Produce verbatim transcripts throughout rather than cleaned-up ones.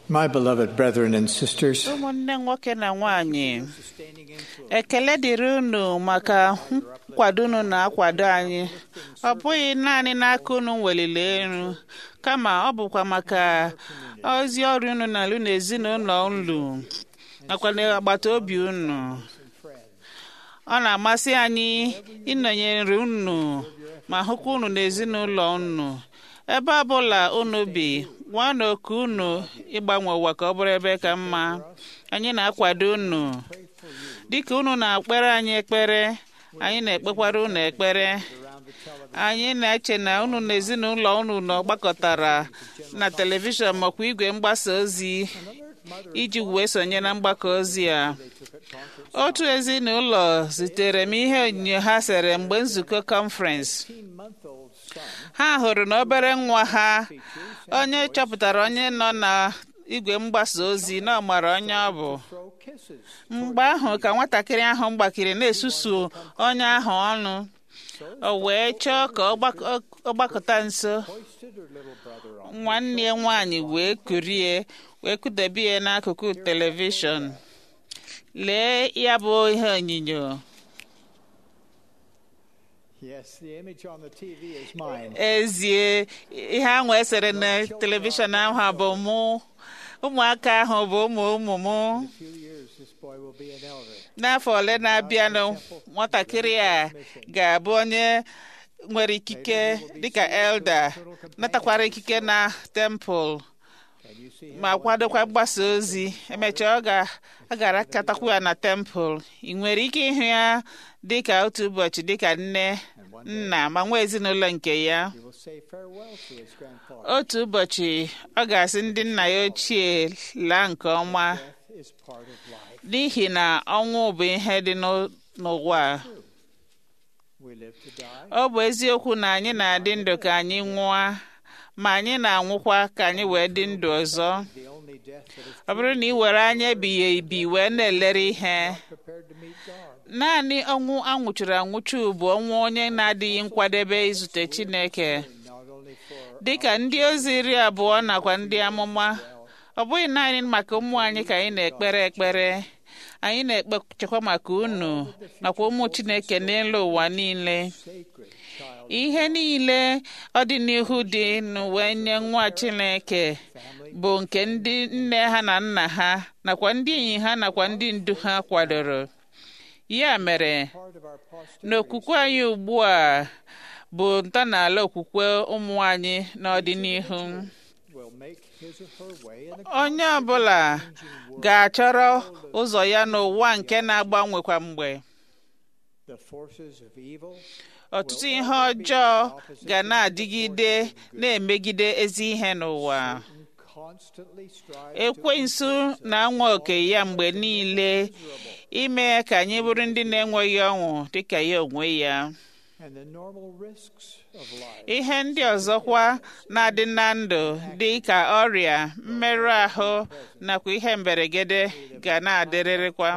My beloved brethren and sisters, ụmụnne nwoke na nwanyị, ekele dịrị unu maka nkwado unu na-akwado anyị. Ọ bụghị naanị n'aka unu weliri elu, kama ọ bụkwa maka ozi ọrụ unu na-alụ n'ezinụlọ unu nakwa n'agbata obi unu. Ọ na-amasị anyị ịnọnyere unu ma hụkwa unu n'ezinụlọ unu. Ebe ọbụla unu bi, nwa n'oku unu ịgbanwe ụwa ka ọ bụrụ ebe ka mma. Anyị na-akwado unu dịka unu na-ekpere anyị ekpere, anyị na-ekpekwara unu ekpere. Anyị na-eche na unu na ezinụlọ unu nọ gbakọtara na telivishọn makwa igwe mgbasa ozi iji wee sonye na mgbakọ ozi a. Otu ezinụlọ zitere m ihe onyinyo ha sere mgbe nzukọ conference. Ha hụrụ na obere nwa ha, onye chọpụtara onye nọ na igwe mgbasa ozi na ọ mara onye ọ bụ. Mgbe ahụ ka nwatakịrị ahụ gbakiri na-esusu onye ahụ ọnụ. O wee chọọ ka ọ gbakọta nso. Nwanne ya nwaanyị wee kurie wee kudebe ya n'akụkụ telivishọn. Lee ya bụ ihe onyinyo. Ezie, ihe ahụ esere na telivishọn ahụ bụ mụ. Ụmụaka ahụ bụ ụmụ ụmụ m. N'afọ ole na-abịanụ, nwatakịrị a ga-abụ onye nwere ikike dịka elda, natakwara ikike na temple ma kwadokwa mgbasa ozi. Emechaa ọ gara katakwu ya na temple. Ị nwere ike ịhụ ya dịka otu ụbọchị dịka nne, nna ma nwa ezinụlọ nke ya. Otu ụbọchị ọ ga-asị ndị nna ya ochie laa nke ọma, n'ihi na ọnwụ bụ ihe dị n'ụwa. Ọ bụ eziokwu na anyị na-adị ndụ ka anyị nwụọ, ma anyị na-anwụkwa ka anyị wee dị ndụ ọzọ. Ọ bụrụ na ị were anya ebighị ebi wee na-elere ihe, naanị ọnwụ anwụchuru anwụchu bụ ọnwụ onye na-adịghị nkwadebe izute Chineke. Dịka ndị ozi iri abụọ nakwa ndị amụma, ọ bụghị naanị maka ụmụ anyị ka anyị na-ekpere ekpere. Anyị na-ekpechekwa maka unu nakwa ụmụ Chineke n'elu ụwa niile. Ihe niile ọdịnihu dị n'ụwa nye nwa Chineke bụ nke ndị nne ha na nna ha nakwa ndị enyi ha nakwa ndị ndu ha kwadoro. Ya mere, n'okwukwe anyị ugbu a bụ ntọala okwukwe ụmụ anyị n'ọdịnihu. Onye ọbụla ga-achọrọ ụzọ ya n'ụwa nke na-agbanwe kwa mgbe. Ọtụtụ ihe ọjọọ ga na-adịgide na-emegide ezi ihe n'ụwa. Ekwensu na-anwa oke ya mgbe niile ime ka anyị bụrụ ndị na-enweghị ọṅụ dịka ya onwe ya. Ihe ndị ọzọkwa na-adị na ndụ dị ka ọrịa, mmerụ ahụ nakwa ihe mberede ga na-adịrịrịkwa.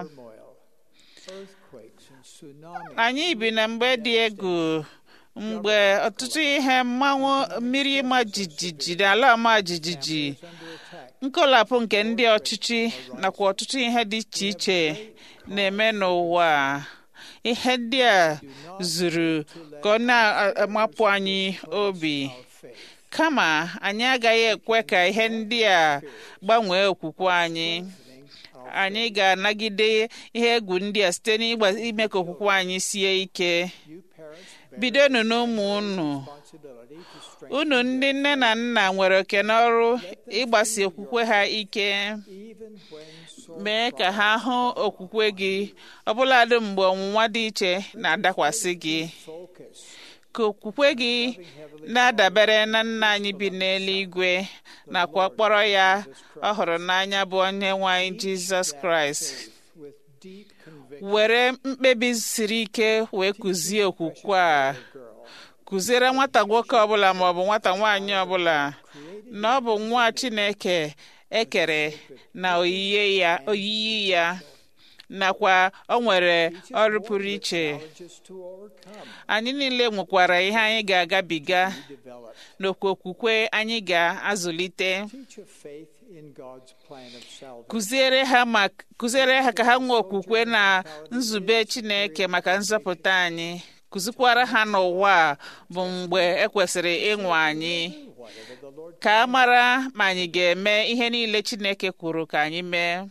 Anyị bi na mgbe dị egwu, mgbe ọtụtụ ihe mmanwụ mmiri ịma jijiji na ala ọma jijiji, nkọlapụ nke ndị ọchịchị nakwa ọtụtụ ihe dị iche iche na-eme n'ụwa. Ihe ndị a zuru ka ọ na-amapụ anyị obi, kama anyị agaghị ekwe ka ihe ndị a gbanwee okwukwe anyị. Anyị ga-anagide ihe egwu ndị a site n'ime ka okwukwe anyị sie ike. Bidonu n'ụmụ unu. Unu ndị nne na nna nwere oke n'ọrụ ịgbasi okwukwe ha ike. Mee ka ha hụ okwukwe gị ọbụladị mgbe ọnwụnwa dị iche na-adakwasị gị. Ka okwukwe gị na-adabere na nna anyị bi n'eluigwe nakwa kpọrọ ya ọ hụrụ n'anya bụ onye nwe anyị Jizọs Kraịst. Were mkpebi siri ike wee kụzie okwukwe a. Kụziere nwata nwoke ọbụla maọbụ nwata nwaanyị ọbụla na ọ bụ nwa Chineke ekere na oyiyi ya oyiyi ya nakwa o nwere ọrụ pụrụ iche. Anyị niile nwekwara ihe anyị ga-agabiga n'okwu okwukwe anyị ga-azụlite. Kụziere ha ma kụziere ha ka ha nwee okwukwe na nzube Chineke maka nzọpụta anyị. Kụzikwara ha n'ụwa bụ mgbe ekwesịrị ịnwa anyị, ka a mara ma anyị ga-eme ihe niile Chineke kwuru ka anyị mee.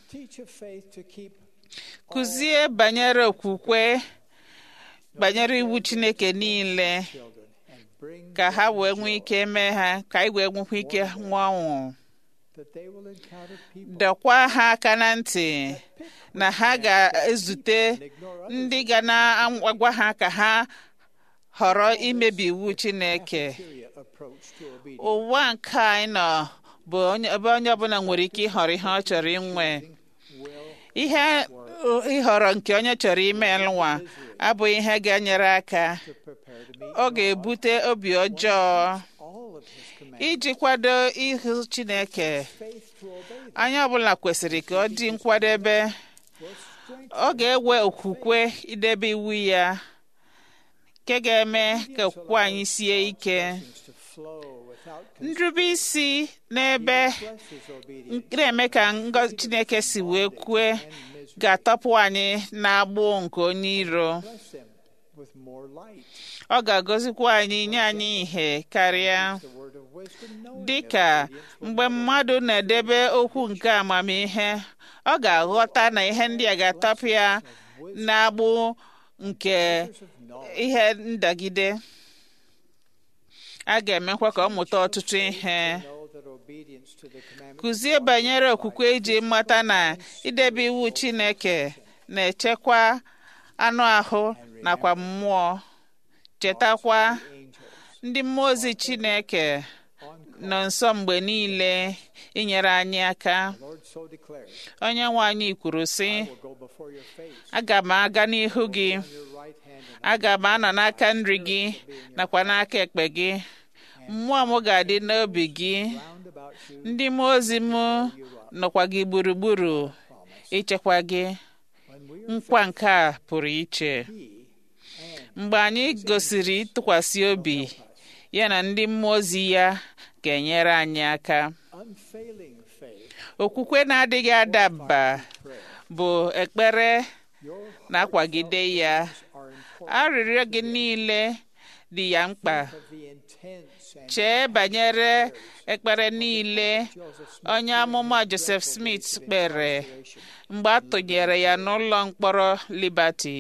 Kụzie banyere okwukwe banyere iwu Chineke niile ka ha wee nwee ike mee ha, ka anyị wee nwekwa ike nwụọ ọnwụ. Dọkwa ha aka na ntị na ha ga-ezute ndị ga na-agwa ha ka ha họrọ imebi iwu Chineke. Ụwa nke anyị nọ bụ ebe onye ọbụla nwere ike ịhọrọ ihe ọ chọrọ inwe. Ihe ịhọrọ nke onye chọrọ ime nwa abụghị ihe ga-enyere aka. Ọ ga-ebute obi ọjọọ. Iji kwado ihu Chineke, anyị ọbụla kwesịrị ka ọ dị nkwadebe. Ọ ga-ewe okwukwe idebe iwu ya, nke ga-eme ka okwukwe anyị sie ike. Nrube isi n'ebe na-eme ka ngọzi Chineke si wee kwue ga-atọpụ anyị n'agbụ nke onye iro. Ọ ga-agọzikwa anyị, nye anyị ihe karịa. Dịka mgbe mmadụ na-edebe okwu nke amamihe, ọ ga-aghọta na ihe ndị a ga-atọpụ ya n'agbụ nke ihe ndagide. A ga-emekwa ka ọ mụta ọtụtụ ihe. Kụzie banyere okwukwe iji mata na idebe iwu Chineke na-echekwa anụ ahụ nakwa mmụọ. Chetakwa ndị mmụọ ozi Chineke nọ nso mgbe niile inyere anyị aka. Onye nwe anyị kwuru sị, aga m aga n'ihu gị, aga m anọ n'aka nri gị nakwa n'aka ekpe gị. Mmụọ m ga-adị n'obi gị. Ndị mmụọ ozi m nọkwa gị gburugburu ichekwa gị. Nkwa nke a pụrụ iche. Mgbe anyị gosiri ịtụkwasị obi ya na ndị mmụọ ozi ya ga-enyere anyị aka. Okwukwe na-adịghị adaba bụ ekpere na-akwagide ya. Arịrịọ gị niile dị ya mkpa. Chee banyere ekpere niile onye amụma Joseph Smith kpere mgbe a tụnyere ya n'ụlọ mkpọrọ Liberty.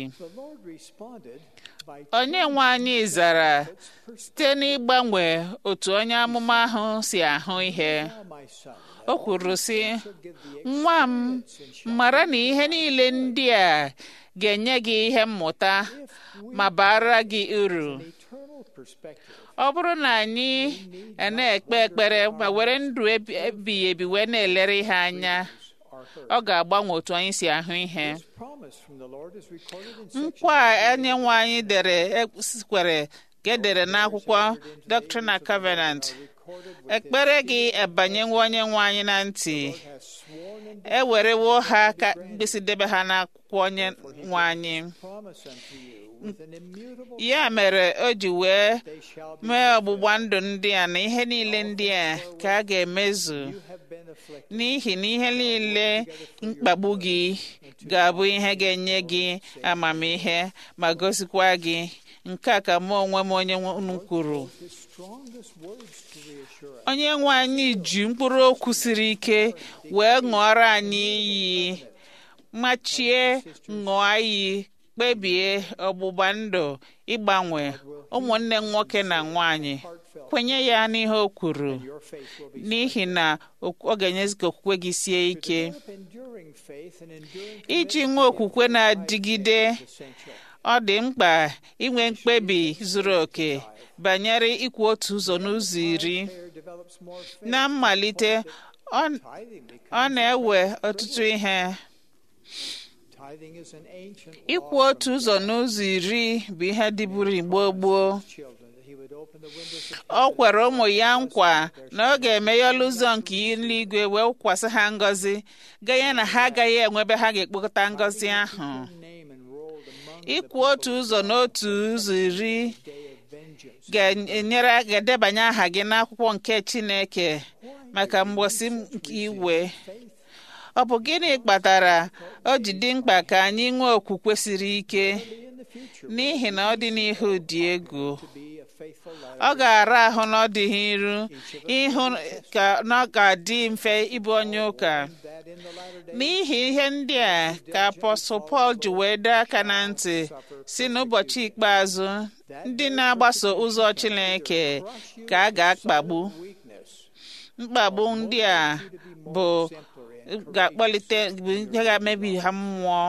Onye nwe anyị zara site n'ịgbanwe otu onye amụma ahụ si ahụ ihe. O kwuru sị, nwa m, mara na ihe niile ndị a ga-enye gị ihe mmụta ma bara gị uru. Ọ bụrụ na anyị na-ekpe ekpere ma were ndụ ebighị ebi wee na-elere ihe anya, ọ ga-agbanwe otu anyị si ahụ ihe. Nkwa onye nwe anyị dere kwere ka edere n'akwụkwọ Doctrine and Covenant. Ekpere gị abanyewo onye nwe anyị na ntị. E werewo ha ka mkpịsị debe ha n'akwụkwọ onye nwe anyị. Ya mere o ji wee mee ọgbụgba ndụ ndị a na ihe niile ndị a ka a ga-emezu, n'ihi na ihe niile mkpagbu gị ga-abụ ihe ga-enye gị amamihe ma gosikwa gị. Nke a ka mụ onwe m onye kwuru. Onye nwe anyị ji mkpụrụ okwu siri ike wee ṅụọrọ anyị iyi, machie ṅụọ iyi, kpebie ọgbụgba ndụ ịgbanwe ụmụnne nwoke na nwanyị. Kwenye ya n'ihe o kwuru, n'ihi na ọ ga-enyezi ka okwukwe gị sie ike. Iji nwee okwukwe na-adịgide, ọ dị mkpa inwe mkpebi zuru oke banyere ikwu otu ụzọ n'ụzọ iri. Na mmalite, ọ na-ewe ọtụtụ ihe. Ikwu otu ụzọ n'ụzọ iri bụ ihe dịburu Igbo gboo. o kwere ụmụ ya nkwa na ọ ga-emeghe ọnụ ụzọ nke eluigwe wee kwasị ha ngọzi ganye na ha agaghị enwebe ha ga-ekpokọta ngọzi ahụ. Ịkwụ otu ụzọ n'otu ụzọ iri ga-enyere ga-edebanye aha gị n'akwụkwọ nke Chineke maka mgbọsị nke iwe. Ọ bụ gịnị kpatara o ji dị mkpa ka anyị nwee okwukwe siri ike? N'ihi na ọdịnihu dị egwu. Ọ ga-ara ahụ n'ọdịnihu ịhụ ka ọ ga-adị mfe ịbụ onye ụka. N'ihi ihe ndị a ka Apọstọl Pọl ji wee dọọ aka na ntị si n'ụbọchị ikpeazụ ndị na-agbaso ụzọ Chineke ka a ga-akpagbu. Mkpagbu ndị a bụ ga-akpọlite ga-emebi ha mmụọ.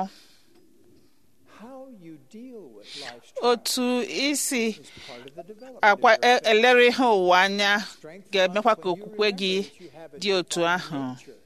Otu isi akwa elere ihe ụwa anya ga-emekwa ka okwukwe gị dị otu ahụ.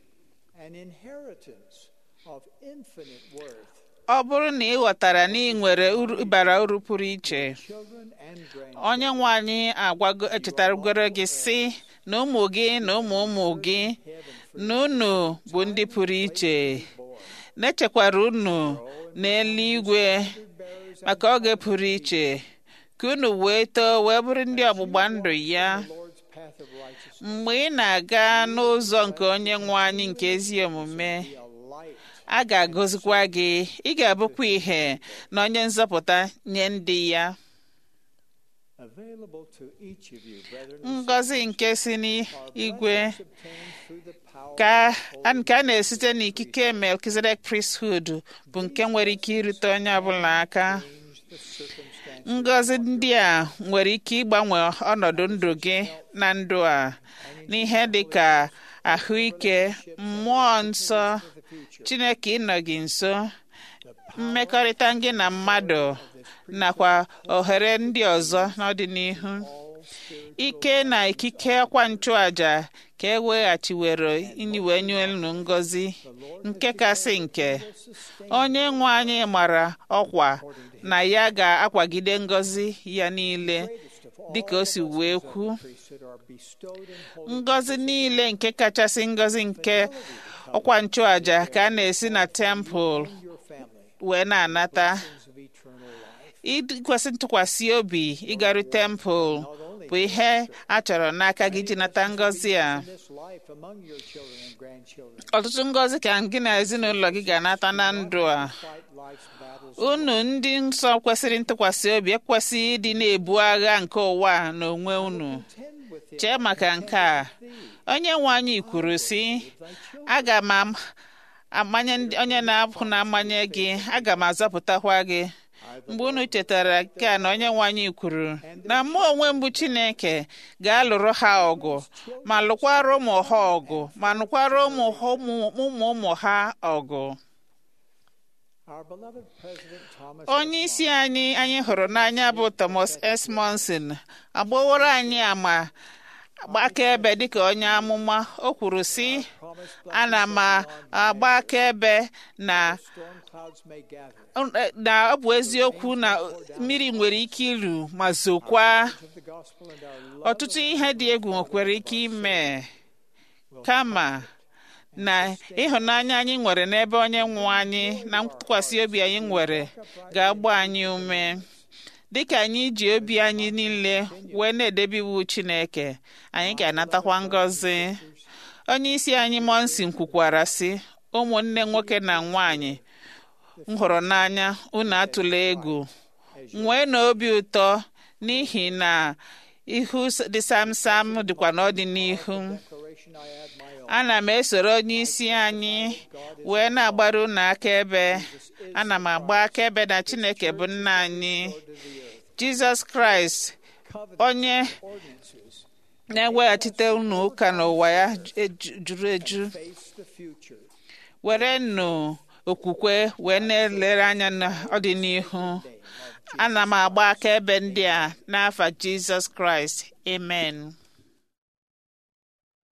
Ọ bụrụ na ị ghọtara na ị nwere ịbara uru pụrụ iche, onye nwe anyị agwago echetagoro gị sị na ụmụ gị na ụmụ ụmụ gị na unu bụ ndị pụrụ iche, na-echekwara unu n'eluigwe maka oge pụrụ iche ka unu wee too wee bụrụ ndị ọgbụgba ndụ ya. Mgbe ị na-aga n'ụzọ nke onye nwe anyị nke ezi omume, a ga-agọzikwa gị. Ị ga-abụkwa ihe na onye nzọpụta nye ndị ya. Ngọzi nke si n'igwe ka a na-esite n'ikike Melchizedek priesthood bụ nke nwere ike irute onye ọbụla aka. Ngọzi ndị a nwere ike ịgbanwe ọnọdụ ndụ gị na ndụ a n'ihe dị ka ahụike, mmụọ nsọ, Chineke ịnọ gị nso, mmekọrịta gị na mmadụ, nakwa ohere ndị ọzọ n'ọdịnihu. Ike na ikike ọkwa nchụaja ka e weghachiwere inyiwe nye unu ngọzi nke kasị nke. Onye nwe anyị mara ọkwa na ya ga-akwagide ngọzi ya niile dịka o si wee kwu. Ngọzi niile nke kachasị ngọzi nke ọkwa nchụaja ka a na-esi na tempụl wee na-anata. Ikwesị ntụkwasị obi ịgaru tempụl bụ ihe a chọrọ n'aka gị iji nata ngọzi a. Ọtụtụ ngọzi ka gị na ezinụlọ gị ga-anata na ndụ a. Unu ndị nsọ kwesịrị ntụkwasị obi ekwesịghị ịdị na-ebu agha nke ụwa n'onwe unu. Chee maka nke a. Onye nwe anyị kwuru sị, aga m amanye onye na-apụ na-amanye gị, aga m azọpụtakwa gị. Mgbe unu chetara nke a na onye nwe anyị kwuru na mụ onwe mbụ Chineke ga-alụrụ ha ọgụ, ma lụkwara ụmụ ha ọgụ, ma lụkwara ụmụ ụmụ ụmụ ha ọgụ. Onye isi anyị anyị hụrụ n'anya bụ Thomas S. Monson agbaworo anyị ama agba akaebe dịka onye amụma. O kwuru sị, ana m agba akaebe na na ọ bụ eziokwu na mmiri nwere ike iru ma zokwa. Ọtụtụ ihe dị egwu nwekwara ike ime, kama na ịhụnanya anyị nwere n'ebe onye nwe anyị na ntụkwasị obi anyị nwere ga-agba anyị ume. Dịka anyị ji obi anyị niile wee na-edebe iwu Chineke, anyị ga-anatakwa ngọzi. Onye isi anyị Monson kwukwara sị, ụmụnne nwoke na nwanyị m hụrụ n'anya, unu atụla egwu, nwee na obi ụtọ n'ihi na ihu dị samsam dịkwa n'ọdịnihu. Ana m esoro onye isi anyị wee na-agbara unu akaebe. Ana m agba akaebe na Chineke bụ nna anyị, Jizọs Kraịst, onye na-eweghachite unu ụka n'ụwa ya juru eju. Were nụ okwukwe wee na-elere anya n'ọdịnihu. Ana m agba akaebe ndị a n'afa Jizọs Kraịst. Amen.